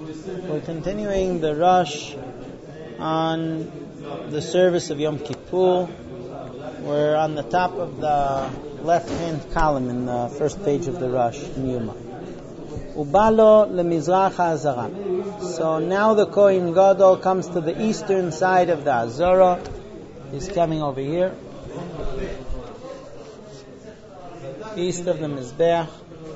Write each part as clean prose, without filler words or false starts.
We're continuing the Rosh on the service of Yom Kippur. We're on the top of the left-hand column in the first page of the Rosh in Yuma. Ubalo lemizrach ha'azara. So now the Kohen Gadol comes to the eastern side of the Azara. He's coming over here, east of the Mizbeach.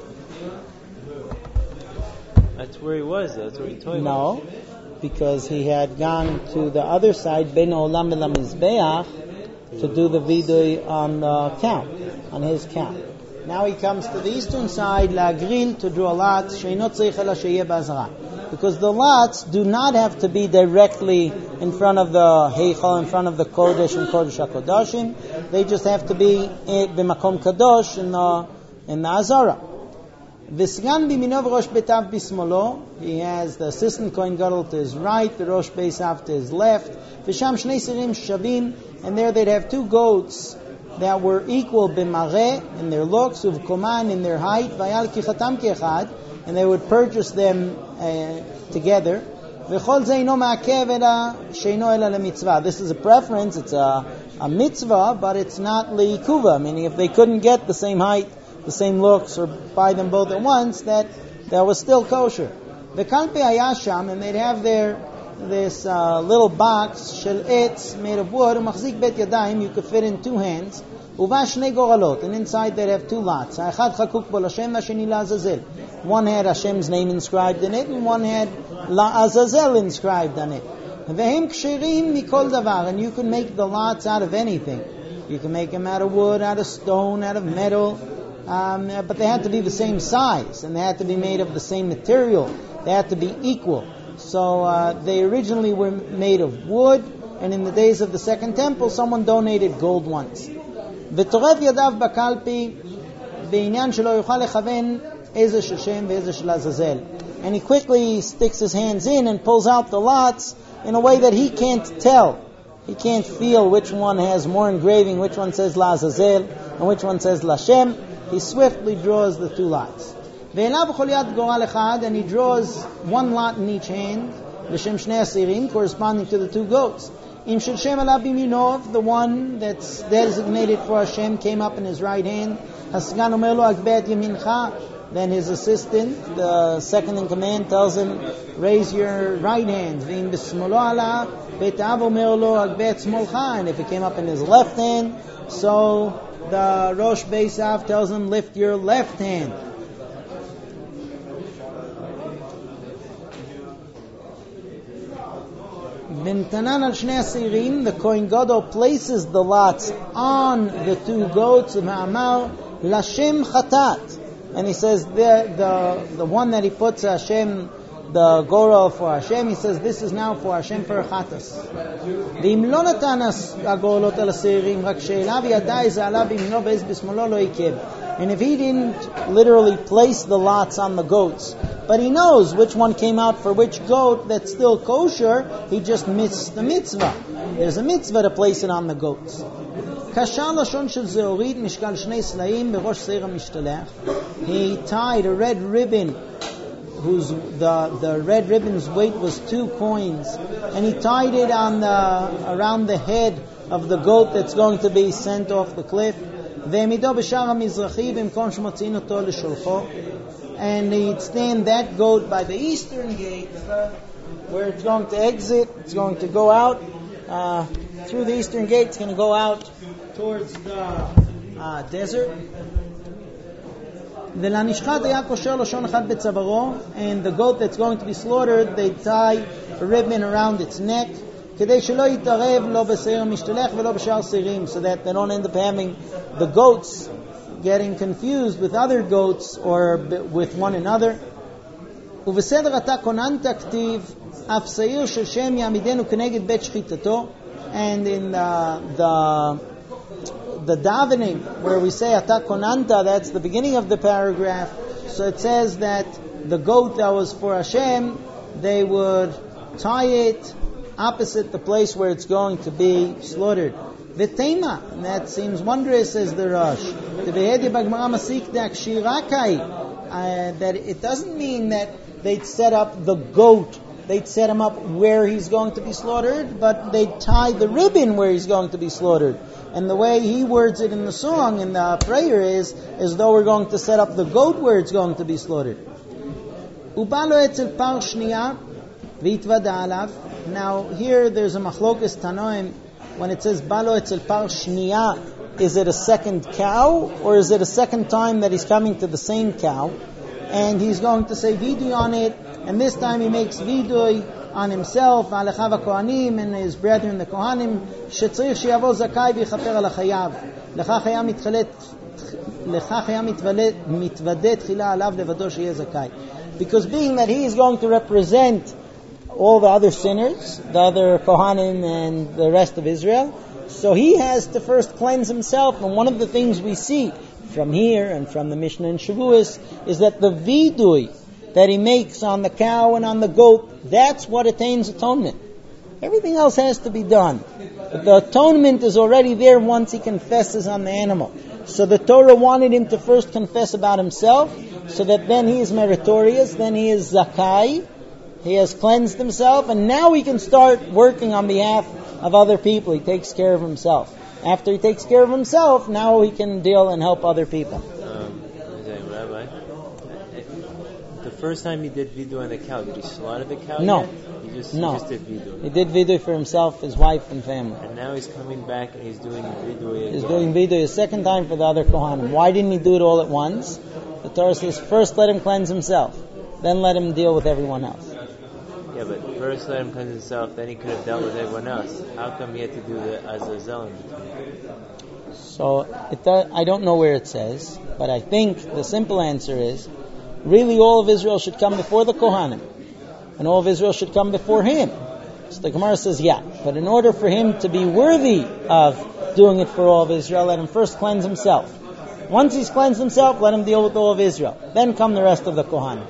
That's where he was. That's where he told. No, because he had gone to the other side, Ben Olam el Mizbeach, to do the vidui on the count, on his count. Now he comes to the eastern side, La'agril, to draw lots, she'inot tzarich ela sheyeh ba'azara. Because the lots do not have to be directly in front of the Heichal, in front of the Kodesh and Kodesh HaKodashim. They just have to be b'makom kadosh in the Azara. V'sgan b'minov rosh betav b'smolo. He has the assistant Kohen Gadol to his right, the rosh beisav to his left. V'sham shnei sirim shavim, and there they'd have two goats that were equal b'mareh in their looks, uv'koman in their height, v'ayal kichatam ke'echad, and they would purchase them together. V'chol zeino ma'akev ela sheino ela lemitzvah. This is a preference. It's a mitzvah, but it's not li'ikuva. Meaning, if they couldn't get the same height, the same looks, or buy them both at once, that was still kosher. The kalpe ayasham, and they'd have this little box shel etz made of wood, umachzik bet yadayim, you could fit in two hands, uva shnei goralot, and inside they'd have two lots. Ha'echad chakuk bo l'Hashem v'asheni la'azazel. One had Hashem's name inscribed in it, and one had la'azazel inscribed on it. V'hem ksherim mikol davar, and you can make the lots out of anything. You can make them out of wood, out of stone, out of metal. But they had to be the same size, and they had to be made of the same material. They had to be equal. So they originally were made of wood, and in the days of the Second Temple, someone donated gold ones. V'toref yadav b'kalpi b'inyan shelo yochal lechaven eze shel Shem v'eze shel Azazel. And he quickly sticks his hands in and pulls out the lots in a way that he can't tell. He can't feel which one has more engraving, which one says La'azazel, and which one says L'Hashem. He swiftly draws the two lots. And he draws one lot in each hand, corresponding to the two goats. The one that's designated for Hashem came up in his right hand. Then his assistant, the second in command, tells him, raise your right hand. And if it came up in his left hand, so the Rosh Beisav tells him, lift your left hand. The Kohen Gadol places the lots on the two goats of Ha'amar, Lashem Chatat. And he says, the one that he puts Hashem, the goral for Hashem, he says, this is now for Hashem for Chatas. And if he didn't literally place the lots on the goats, but he knows which one came out for which goat that's still kosher, he just missed the mitzvah. There's a mitzvah to place it on the goats. He tied a red ribbon whose the red ribbon's weight was 2 coins, and he tied it on around the head of the goat that's going to be sent off the cliff. And he'd stand that goat by the eastern gate, where it's going to exit. It's going to go out through the eastern gate. It's going to go out towards the desert. And the goat that's going to be slaughtered, they tie a ribbon around its neck, so that they don't end up having the goats getting confused with other goats or with one another. And in the davening, where we say Ata Konanta, that's the beginning of the paragraph. So it says that the goat that was for Hashem, they would tie it opposite the place where it's going to be slaughtered. V'teima, and that seems wondrous, says the Rosh. That it doesn't mean that they'd set up the goat, they'd set him up where he's going to be slaughtered, but they'd tie the ribbon where he's going to be slaughtered. And the way he words it in the song, in the prayer, is as though we're going to set up the goat where it's going to be slaughtered. Now here there's a machlokas tanoim when it says balo etzel par shniya. Is it a second cow, or is it a second time that he's coming to the same cow? And he's going to say vidui on it, and this time he makes vidui on himself, Alechav HaKohanim, and his brethren the Kohanim, shetzrich sheyavo zakai v'yichaper al hachayav. Lechach haya mitvadet tchila alav levado sheyeh zakai. Because being that he is going to represent all the other sinners, the other Kohanim and the rest of Israel, so he has to first cleanse himself. And one of the things we see from here and from the Mishnah and Shavuos is that the vidui that he makes on the cow and on the goat, that's what attains atonement. Everything else has to be done. But the atonement is already there once he confesses on the animal. So the Torah wanted him to first confess about himself, so that then he is meritorious, then he is zakai, he has cleansed himself, and now he can start working on behalf of other people. He takes care of himself. After he takes care of himself, now he can deal and help other people. Rabbi, the first time he did vidui on the cow, did he slaughter the cow? No. Yet? He just did vidui. He did vidui for himself, his wife, and family. And now he's coming back and he's doing vidui again. He's doing vidui a second time for the other Kohanim. Why didn't he do it all at once? The Torah says first let him cleanse himself, then let him deal with everyone else. Yeah, but first let him cleanse himself, then he could have dealt with everyone else. How come he had to do the Azazel in between? So I don't know where it says, but I think the simple answer is, really all of Israel should come before the Kohanim, and all of Israel should come before him. So the Gemara says, yeah, but in order for him to be worthy of doing it for all of Israel, let him first cleanse himself. Once he's cleansed himself, let him deal with all of Israel. Then come the rest of the Kohanim.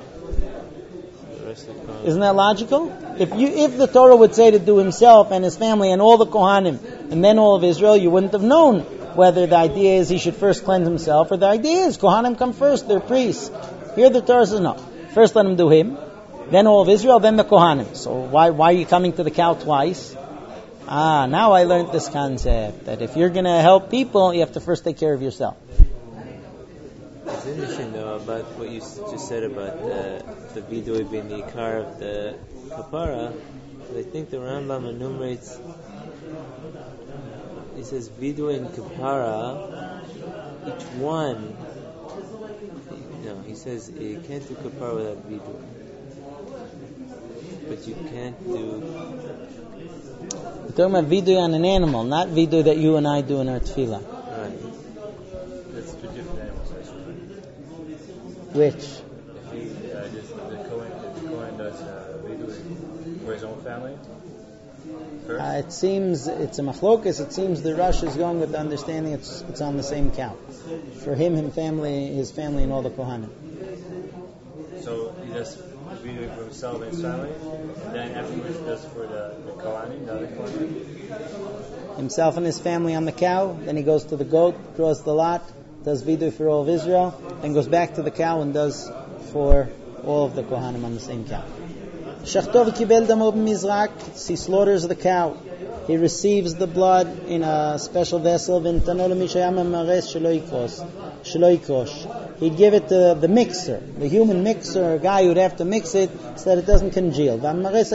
Isn't that logical? If the Torah would say to do himself and his family and all the Kohanim and then all of Israel, you wouldn't have known whether the idea is he should first cleanse himself or the idea is Kohanim come first, they're priests. Here the Torah says no. First let him do him, then all of Israel, then the Kohanim. So why are you coming to the cow twice? Now I learned this concept, that if you're going to help people, you have to first take care of yourself. It's interesting though about what you just said about the vidui being the ikar of the kapara. I think the Rambam enumerates. He says vidui and kapara, each one. No, he says you can't do kapara without vidui, but you can't do. We're talking about vidui on an animal, not vidui that you and I do in our tefillah. Right. That's two different animals, actually. Which? If he the Kohen does vidui for his own family first. It seems it's a machlokas. It seems the Rush is going with the understanding it's on the same cow for him, his family, and all the Kohanim. So he does vidui for himself and his family, and then afterwards he does for the Kohanim, the other Kohanim. Himself and his family on the cow. Then he goes to the goat, draws the lot, does vidui for all of Israel, then goes back to the cow and does for all of the Kohanim on the same cow. Shachtov kibel damo b'mizrak. He slaughters the cow. He receives the blood in a special vessel. He'd give it to the mixer, the human mixer, a guy who'd have to mix it so that it doesn't congeal. The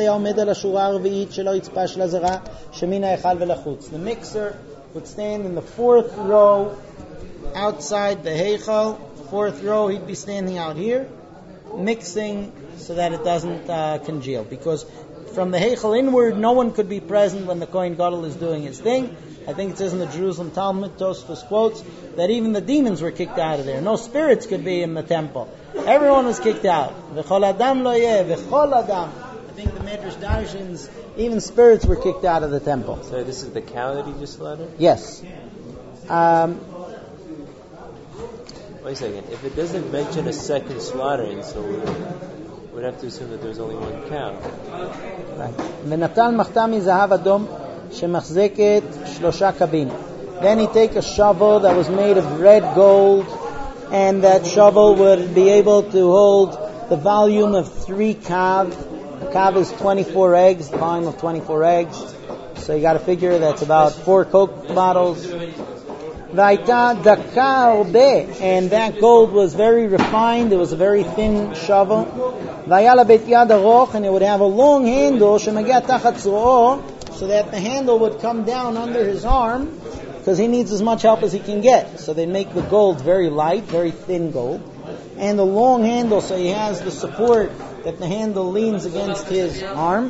mixer would stand in the fourth row outside the heichal. Fourth row, he'd be standing out here, mixing so that it doesn't congeal. Because from the heichal inward, no one could be present when the Kohen Gadol is doing his thing. I think it says in the Jerusalem Talmud, Tosfos quotes, that even the demons were kicked out of there. No spirits could be in the temple. Everyone was kicked out. V'chol adam lo yeh, v'chol adam. I think the Medrash Darshins, even spirits were kicked out of the temple. So this is the cow that he just slaughtered? Yes. Wait a second. If it doesn't mention a second slaughtering, so we'd have to assume that there's only one cow. ונתן מחתה מזהב אדום שמחזקת 3 קבין. Then he take a shovel that was made of red gold, and that shovel would be able to hold the volume of 3 kav. A kav is 24 eggs, the volume of 24 eggs. So you got to figure that's about 4 Coke bottles. Vaita daka orbe, and that gold was very refined. It was a very thin shovel. Vayala bet yad aroch, and it would have a long handle, shemagia tachat zro'o, so that the handle would come down under his arm, because he needs as much help as he can get. So they make the gold very light, very thin gold, and a long handle, so he has the support that the handle leans against his arm.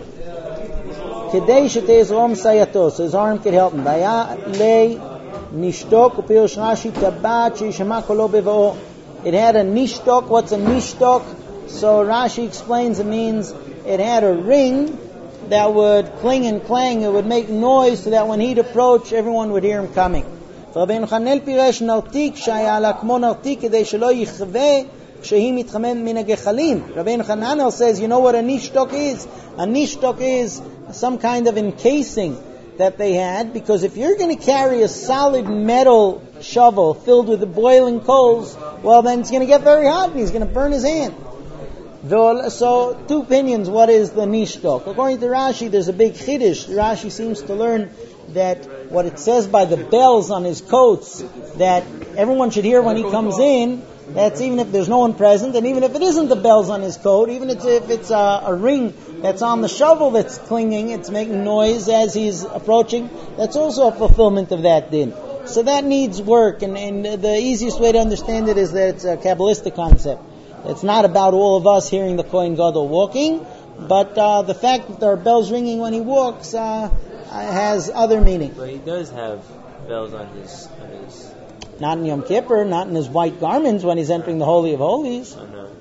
Kedei shetezrom sayato, so his arm could help him. Vayalei nishtok upirush Rashi tabat sheishama kolo bevao. It had a nishtok. What's a nishtok? So Rashi explains it means it had a ring that would cling and clang. It would make noise so that when he'd approach, everyone would hear him coming. Rabbeinu Chanel piresh nartik shaya ala kmo nartik kedei shelo yichve shehi mitchamen min hagechalim. Rabbeinu Chanel says, you know what a nishtok is? A nishtok is some kind of encasing that they had, because if you're going to carry a solid metal shovel filled with the boiling coals, well, then it's going to get very hot and he's going to burn his hand. So, 2 opinions. What is the nishtok? According to Rashi, there's a big chiddush. Rashi seems to learn that what it says by the bells on his coats, that everyone should hear when he comes in, that's even if there's no one present, and even if it isn't the bells on his coat, even if it's a ring that's on the shovel that's clinging, it's making noise as he's approaching, that's also a fulfillment of that din. So that needs work, and the easiest way to understand it is that it's a Kabbalistic concept. It's not about all of us hearing the Kohen Gadol walking, but the fact that there are bells ringing when he walks has other meaning. But he does have bells on his Not in Yom Kippur, not in his white garments when he's entering the Holy of Holies. Oh, no.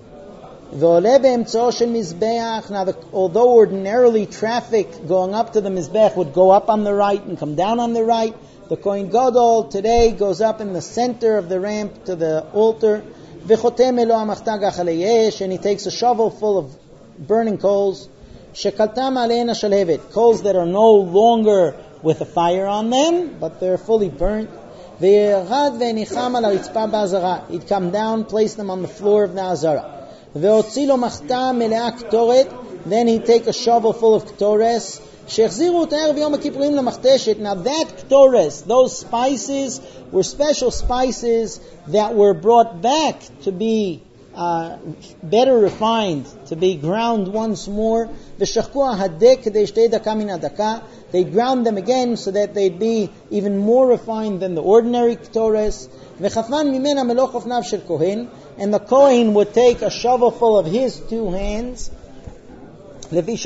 Now, although ordinarily traffic going up to the Mizbech would go up on the right and come down on the right, the Kohen Gadol today goes up in the center of the ramp to the altar, and he takes a shovel full of burning coals, coals that are no longer with a fire on them, but they're fully burnt. He'd come down, place them on the floor of the Azara. Then he'd take a shovel full of ketores. Now that ketores, those spices, were special spices that were brought back to be better refined, to be ground once more. They ground them again so that they'd be even more refined than the ordinary ketores. And the Kohen would take a shovel full of his 2 hands. There was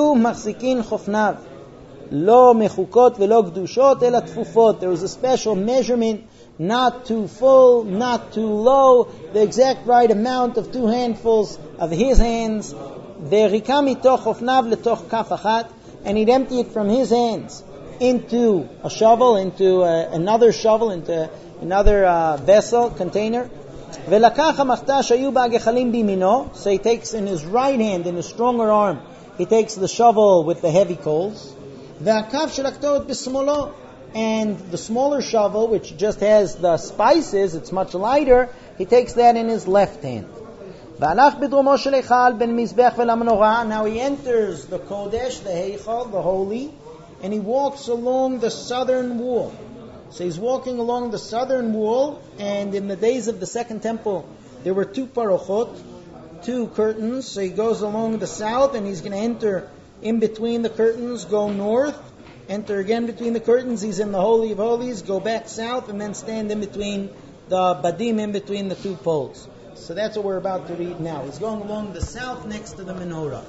a special measurement, not too full, not too low, the exact right amount of 2 handfuls of his hands. And he'd empty it from his hands into a shovel, into another shovel, into another vessel, container. So he takes in his right hand, in his stronger arm, he takes the shovel with the heavy coals. And the smaller shovel, which just has the spices, it's much lighter, he takes that in his left hand. Now he enters the Kodesh, the Heichal, the Holy, and he walks along the southern wall. So he's walking along the southern wall, and in the days of the Second Temple, there were 2 parochot, 2 curtains. So he goes along the south, and he's going to enter in between the curtains, go north, enter again between the curtains. He's in the Holy of Holies, go back south, and then stand in between the badim, in between the 2 poles. So that's what we're about to read now. He's going along the south next to the menorah.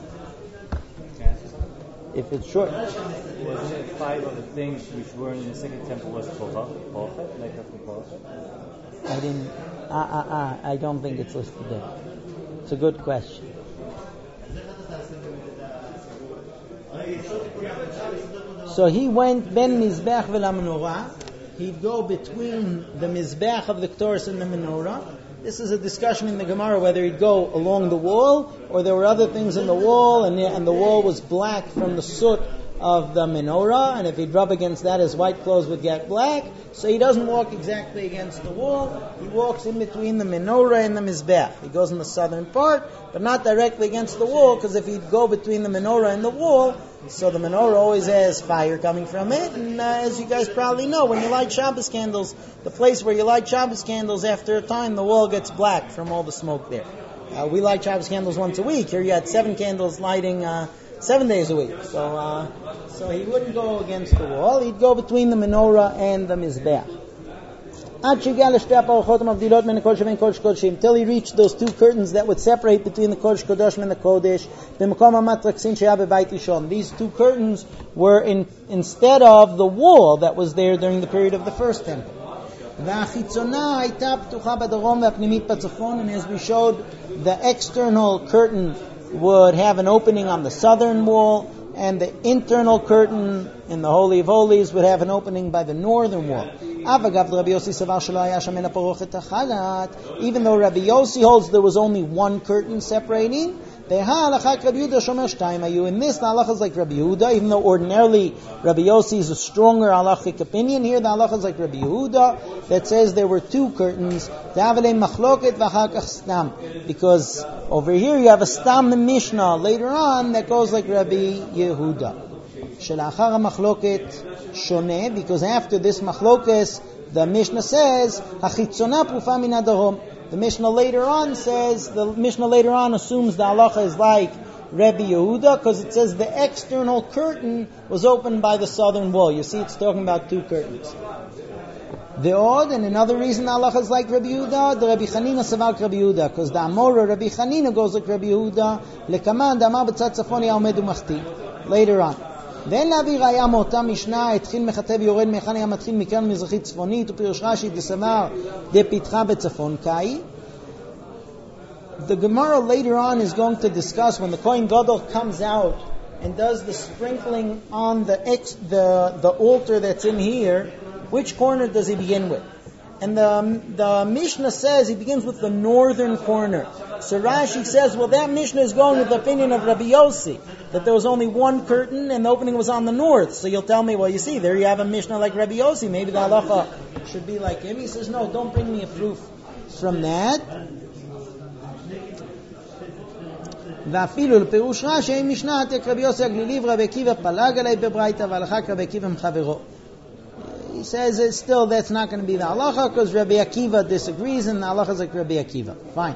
If it's short. Wasn't it 5 of the things which were in the Second Temple was Polchet? I don't think it's listed there. It's a good question. So he went ben Mizbech v'la menorah. He'd go between the Mizbech of the Ketores and the menorah. This is a discussion in the Gemara whether he'd go along the wall or there were other things in the wall and the wall was black from the soot of the menorah, and if he'd rub against that, his white clothes would get black. So he doesn't walk exactly against the wall. He walks in between the menorah and the mizbech. He goes in the southern part, but not directly against the wall, because if he'd go between the menorah and the wall, so the menorah always has fire coming from it. And as you guys probably know, when you light Shabbos candles, the place where you light Shabbos candles, after a time, the wall gets black from all the smoke there. We light Shabbos candles once a week. Here you had 7 candles lighting 7 days a week. So he wouldn't go against the wall. He'd go between the menorah and the mizbeach. Till he reached those 2 curtains that would separate between the Kodesh Kodashim and the Kodesh. These 2 curtains were instead of the wall that was there during the period of the first temple. And as we showed, the external curtain would have an opening on the southern wall, and the internal curtain in the Holy of Holies would have an opening by the northern wall. Even though Rabbi Yossi holds there was only 1 curtain separating, in this, the halacha is like Rabbi Yehuda, even though ordinarily Rabbi Yossi is a stronger halachic opinion. Here the halacha is like Rabbi Yehuda, that says there were 2 curtains, because over here you have a stam mishnah later on that goes like Rabbi Yehuda. Because after this machlokes, the mishnah says, the Mishnah later on assumes the halacha is like Rabbi Yehuda, because it says the external curtain was opened by the southern wall. You see, it's talking about 2 curtains. The odd, and another reason the halacha is like Rabbi Yehuda, the Rabbi Chanina savak Rabbi Yehuda, because the Amora Rabbi Chanina goes like Rabbi Yehuda, lekaman dama b'tzad tzafoni ha'omed u'machti. Later on. ואין להביא ראיה מאותה משנה, התחיל מחטא ויורד מהיכן היה מתחיל מקרן מזרחית צפונית, ופירוש רש"י דסבר דפיתחה בצפון קאי. The Gemara later on is going to discuss when the Kohen Gadol comes out and does the sprinkling on the altar that's in here, which corner does he begin with? And the Mishnah says he begins with the northern corner. So Rashi says, well, that Mishnah is going with the opinion of Rabbi Yossi, that there was only 1 curtain and the opening was on the north. So you'll tell me, well, you see, there you have a Mishnah like Rabbi Yossi. Maybe the halacha should be like him. He says, no, don't bring me a proof from that. ואפילו לפירוש רש"י אין משנה עתק רבי יוסי הגלילי ורבי עקיבא פלג עלי בברייתא והלכה כרבי עקיבא מחברו. He says still that's not going to be the halacha because Rabbi Akiva disagrees and the halacha is like Rabbi Akiva. Fine.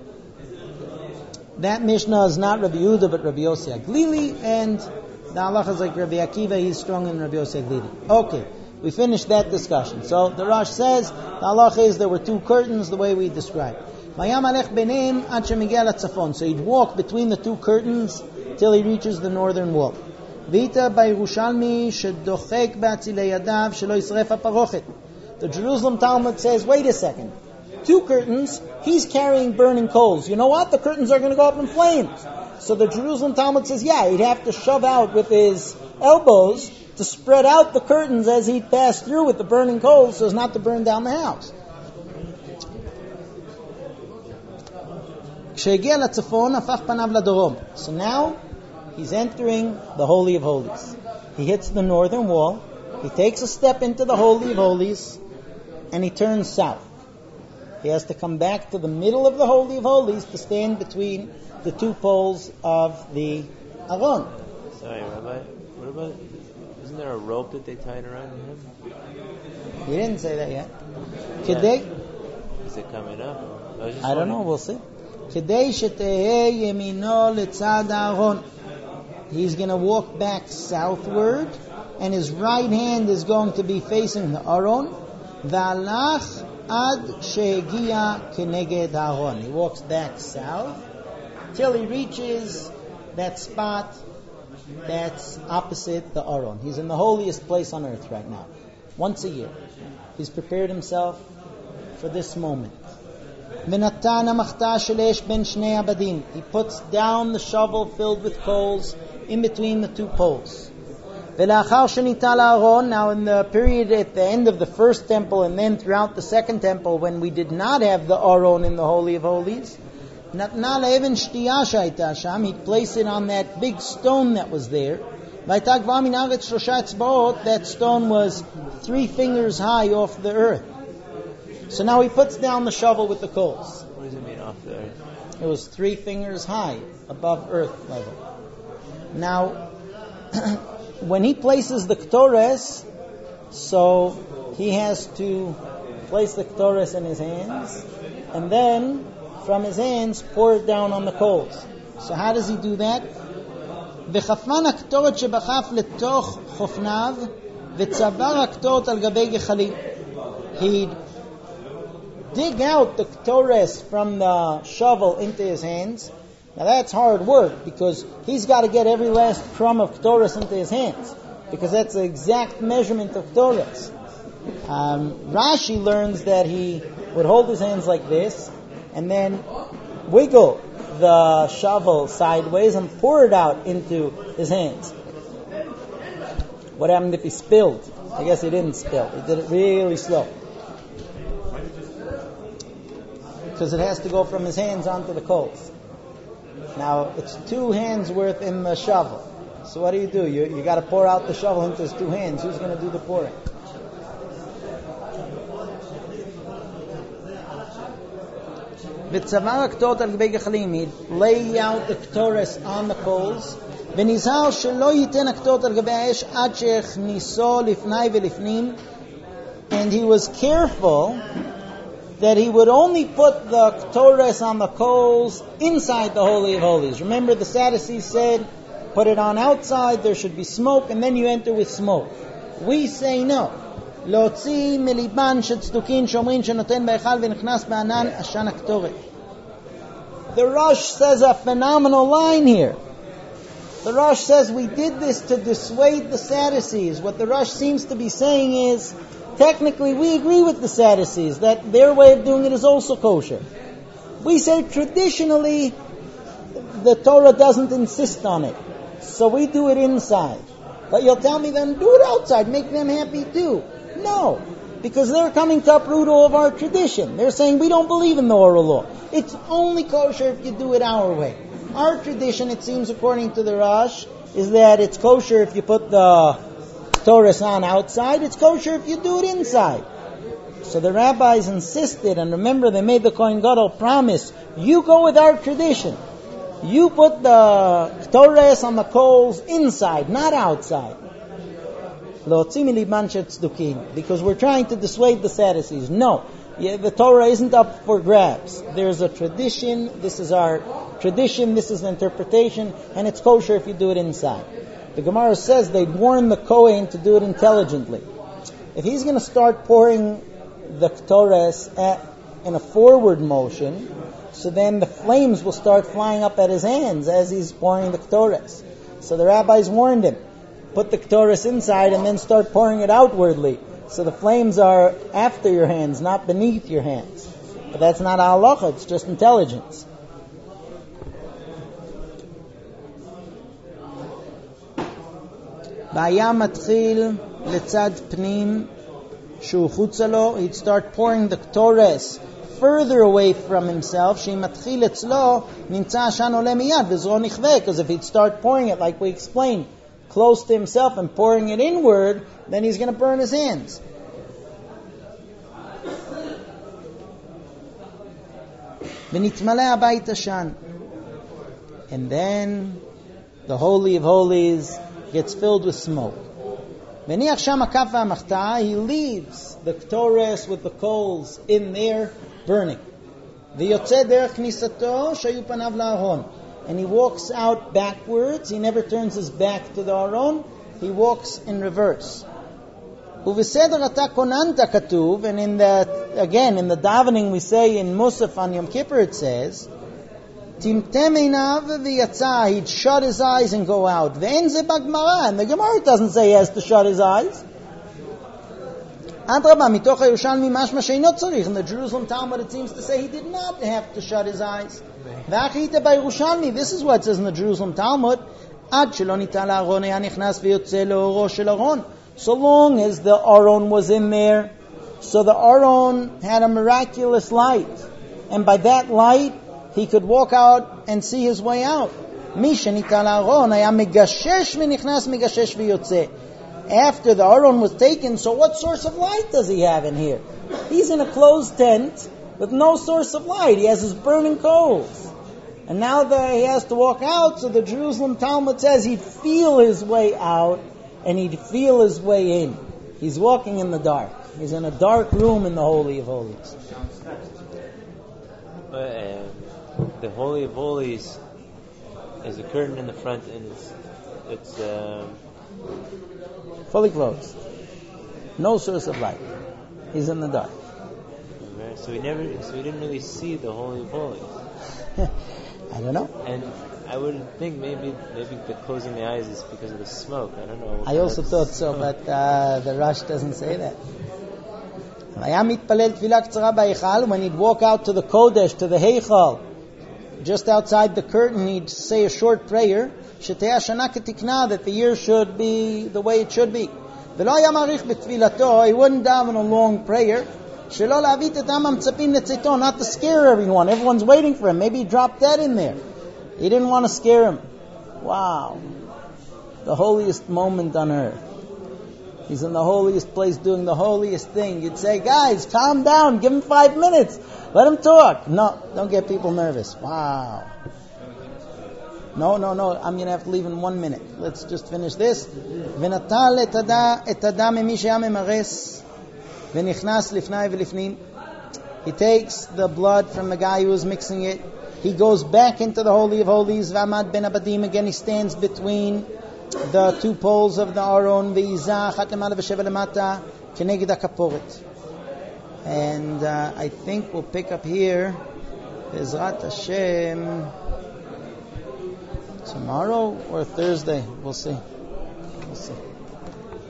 That Mishnah is not Rabbi Yehuda but Rabbi Yossi Aglili, and the halacha is like Rabbi Akiva, he's stronger than Rabbi Yossi Aglili. Okay, we finished that discussion. So the Rosh says the halacha is there were 2 curtains the way we described. So he'd walk between the 2 curtains till he reaches the northern wall. The Jerusalem Talmud says, wait a second, 2 curtains, he's carrying burning coals. You know what? The curtains are going to go up in flames. So the Jerusalem Talmud says, yeah, he'd have to shove out with his elbows to spread out the curtains as he'd pass through with the burning coals so as not to burn down the house. So now he's entering the Holy of Holies. He hits the northern wall, he takes a step into the Holy of Holies, and he turns south. He has to come back to the middle of the Holy of Holies to stand between the 2 poles of the Aron. Sorry, Rabbi, what about, isn't there a rope that they tied around him? You didn't say that yet. Yeah. Is it coming up? I don't know, we'll see. He's going to walk back southward, and his right hand is going to be facing the Aron. He walks back south till he reaches that spot that's opposite the Aron. He's in the holiest place on earth right now. Once a year. He's prepared himself for this moment. He puts down the shovel filled with coals in between the 2 poles. Now in the period at the end of the first temple and then throughout the second temple when we did not have the Aron in the Holy of Holies, he'd place it on that big stone that was there, That stone was 3 fingers high off the earth. So now he puts down the shovel with the coals. What does it mean off the earth? It was 3 fingers high above earth level. Now, when he places the ktores, so he has to place the ktores in his hands, and then from his hands pour it down on the coals. So how does he do that? וחפן הקטורת שבחף לתוך חופניו וצבר הקטורת על גבי גחלים. He'd dig out the ktores from the shovel into his hands. Now that's hard work because he's got to get every last crumb of ktores into his hands because that's the exact measurement of ktores. Rashi learns that he would hold his hands like this and then wiggle the shovel sideways and pour it out into his hands. What happened if he spilled? I guess he didn't spill. He did it really slow. Because it has to go from his hands onto the coals. Now, it's 2 hands worth in the shovel. So what do? You got to pour out the shovel into his 2 hands. Who's going to do the pouring? וצבר הקטורת על גבי גחלים, he'd lay out the ktores on the coals, ונזהר שלא ייתן הקטורת על גבי האש עד שהכניסו לפני ולפנים, and he was careful that he would only put the ktores on the coals inside the Holy of Holies. Remember the Sadducees said, put it on outside, there should be smoke, and then you enter with smoke. We say no. להוציא מליבן של צדוקין שאומרים שנותן בהיכל ונכנס בענן עשן הקטורת. The Rosh says a phenomenal line here. The Rosh says we did this to dissuade the Sadducees. What the Rosh seems to be saying is, technically we agree with the Sadducees that their way of doing it is also kosher. We say traditionally the Torah doesn't insist on it, so we do it inside. But you'll tell me then, do it outside, make them happy too. No, because they're coming to uproot all of our tradition. They're saying we don't believe in the oral law. It's only kosher if you do it our way. Our tradition, it seems, according to the Rosh, is that it's kosher if you put the Torah on outside. It's kosher if you do it inside. So the rabbis insisted, and remember they made the Kohen Gadol promise, you go with our tradition. You put the Torah on the coals inside, not outside. Because we're trying to dissuade the Sadducees. No, the Torah isn't up for grabs. There's a tradition, this is our tradition, this is the interpretation, and it's kosher if you do it inside. The Gemara says they'd warn the Kohen to do it intelligently. If he's going to start pouring the Ktores in a forward motion, so then the flames will start flying up at his hands as he's pouring the Ktores. So the rabbis warned him, put the Ktores inside and then start pouring it outwardly. So the flames are after your hands, not beneath your hands. But that's not halacha, it's just intelligence. והיה מתחיל לצד פנים שהוא חוצה לו, he'd start pouring the Ktores further away from himself, שאם מתחיל אצלו נמצא עשן עולה מיד וזרוע נכווה, because if he'd start pouring it like we explained, close to himself and pouring it inward, then he's going to burn his hands. ונתמלא הבית עשן, and then the Holy of Holies gets filled with smoke. מניח שם הכף והמחתה, he leaves the Ktores with the coals in there burning. ויוצא דרך כניסתו שהיו פניו לארון, and he walks out backwards. He never turns his back to the Aron. He walks in reverse. ובסדר אתה כוננת כתוב, and in the davening we say in Musaf on Yom Kippur it says, טמטם עיניו ויצא, he'd shut his eyes and go out. ואין זה בגמרא, and the Gemara doesn't say he has to shut his eyes. אדרבה, מתוך הירושלמי משמע שאינו צריך. In the Jerusalem Talmud it seems to say he did not have to shut his eyes. והאחית בירושלמי, this is what it says in the Jerusalem Talmud, עד שלא ניתן לארון היה נכנס ויוצא לאורו של ארון. So long as the Aron was in there, so the Aron had a miraculous light, and by that light he could walk out and see his way out. מי שניטל הארון היה מגשש ונכנס, מגשש ויוצא. After the Aron was taken, so what source of light does he have in here? He's in a closed tent with no source of light. He has his burning coals. And now that he has to walk out, so the Jerusalem Talmud says he'd feel his way out and he'd feel his way in. He's walking in the dark. He's in a dark room in the Holy of Holies. The Holy of Holies is a curtain in the front, and it's fully closed. No source of light. He's in the dark. Okay, so we didn't really see the Holy of Holies. I don't know. And I would think maybe the closing the eyes is because of the smoke. I don't know. I also thought so, but the Rush doesn't say that. When he'd walk out to the Kodesh, to the Heichal, just outside the curtain, he'd say a short prayer, that the year should be the way it should be. He wouldn't daven a long prayer, not to scare everyone. Everyone's waiting for him. Maybe he dropped dead in there. He didn't want to scare him. Wow. The holiest moment on earth. He's in the holiest place doing the holiest thing. You'd say, guys, calm down. Give him 5 minutes. Let him talk. No, don't get people nervous. Wow. No. I'm going to have to leave in 1 minute. Let's just finish this. ונטל את הדם ממי שהיה ממרס ונכנס לפני ולפנים. He takes the blood from the guy who was mixing it. He goes back into the Holy of Holies. V'amad ben abadim. Again, he stands between the two poles of the Aron. V'yizah chat lemala v'sheva lemata keneged hakaporet. And I think we'll pick up here, Bezrat Hashem, tomorrow or Thursday. We'll see.